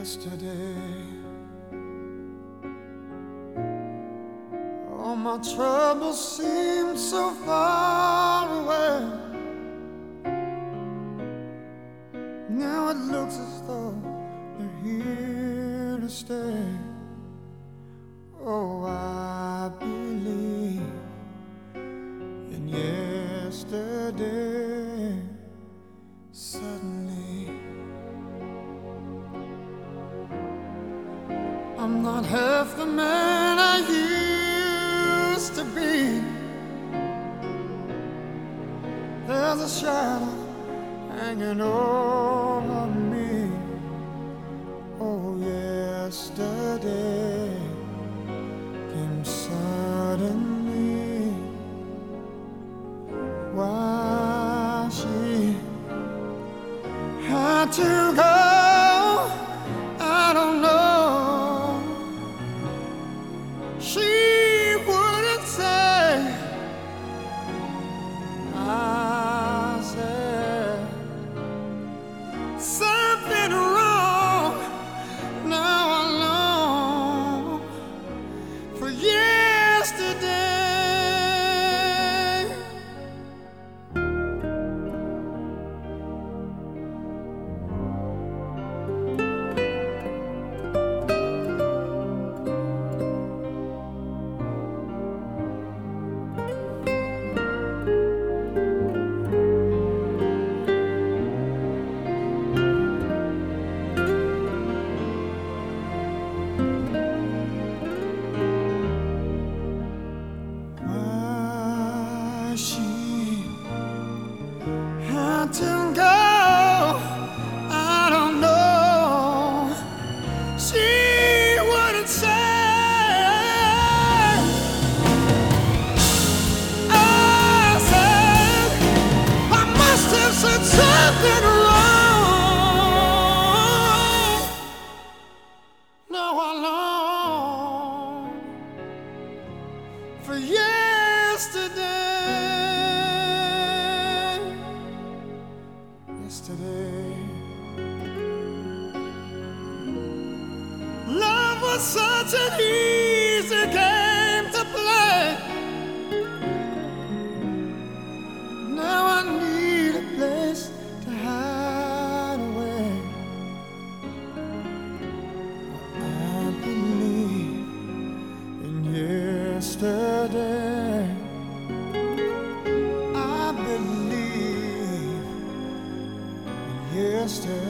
yesterday. All my troubles seem so far away. Now it looks as though they're here to stay. Oh, I believe in yesterday. Suddenly I'm not half the man I used to be. There's a shadow hanging over me. Oh, yesterday came suddenly. Why she had to go, I don't know. She wouldn't say. I said something wrong. Now I long for yesterday. She had to go, I don't know. She wouldn't say. I said I must have said something wrong. Now I long for yesterday. Yesterday, love was such an easy game to play. Now I need a place to hide away. I believe in yesterday. I believe in yesterday.